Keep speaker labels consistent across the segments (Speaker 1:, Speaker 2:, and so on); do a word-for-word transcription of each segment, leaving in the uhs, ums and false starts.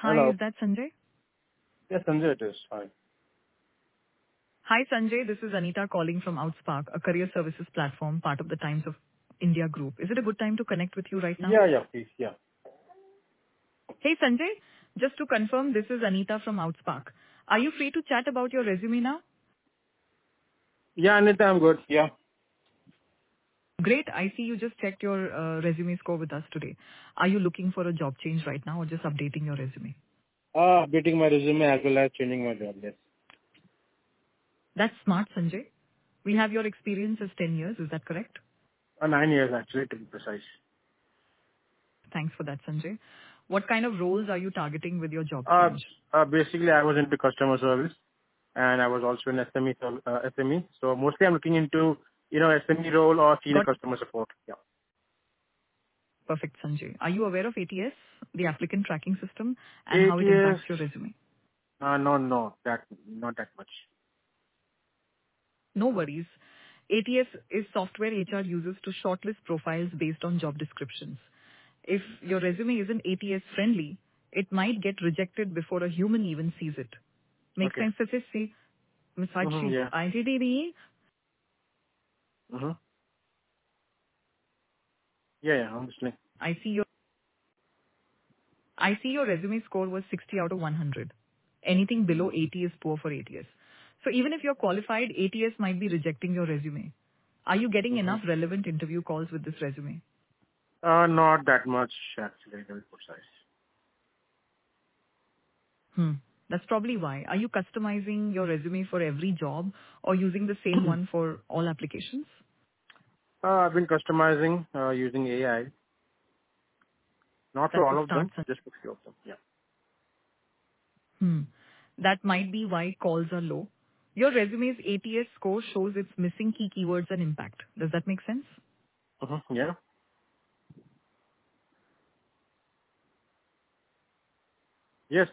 Speaker 1: Hi,
Speaker 2: Hello.
Speaker 1: is that Sanjay?
Speaker 2: Yes, Sanjay it is. Hi.
Speaker 1: Hi, Sanjay. This is Anita calling from Outspark, a career services platform, part of the Times of India group. Is it a good time to connect with you right now?
Speaker 2: Yeah, yeah, please. Yeah.
Speaker 1: Hey, Sanjay. Just to confirm, this is Anita from Outspark. Are you free to chat about your resume now?
Speaker 2: Yeah, Anita, I'm good. Yeah.
Speaker 1: Great. I see you just checked your uh, resume score with us today. Are you looking for a job change right now or just updating your resume?
Speaker 2: Uh, updating my resume as well as changing my job, yes.
Speaker 1: That's smart, Sanjay. We have your experience as ten years. Is that correct?
Speaker 2: Uh, nine years actually, to be precise.
Speaker 1: Thanks for that, Sanjay. What kind of roles are you targeting with your job
Speaker 2: Uh,
Speaker 1: change?
Speaker 2: uh, basically, I was into customer service and I was also in S M E, so, uh, S M E. So mostly I'm looking into, you know, S M E role or senior
Speaker 1: Got
Speaker 2: customer support. Yeah.
Speaker 1: Perfect, Sanjay. Are you aware of A T S, the applicant tracking system, and
Speaker 2: Eight
Speaker 1: how it
Speaker 2: years.
Speaker 1: impacts your resume?
Speaker 2: Uh, no, no, that, not that much.
Speaker 1: No worries. A T S is software H R uses to shortlist profiles based on job descriptions. If your resume isn't A T S friendly, it might get rejected before a human even sees it. Make
Speaker 2: Okay.
Speaker 1: sense? This is
Speaker 2: Mm-hmm, yeah.
Speaker 1: I T D.
Speaker 2: Mm-hmm. Yeah, yeah, I'm listening.
Speaker 1: I see your I see your resume score was sixty out of one hundred. Anything below eighty is poor for A T S. So even if you're qualified, A T S might be rejecting your resume. Are you getting
Speaker 2: Mm-hmm.
Speaker 1: enough relevant interview calls with this resume?
Speaker 2: Uh, not that much actually, to be precise.
Speaker 1: Hmm. That's probably why. Are you customizing your resume for every job or using the same one for all applications?
Speaker 2: Uh, I've been customizing uh, using A I. Not for
Speaker 1: That's a
Speaker 2: all of
Speaker 1: start.
Speaker 2: them,
Speaker 1: Son.
Speaker 2: just for few of them. Yeah.
Speaker 1: Hmm. That might be why calls are low. Your resume's A T S score shows it's missing key keywords and impact. Does that make sense?
Speaker 2: Mm-hmm. Yeah. Yes.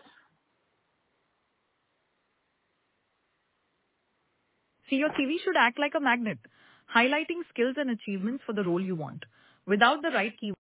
Speaker 1: See, your C V should act like a magnet, highlighting skills and achievements for the role you want. Without the right keywords,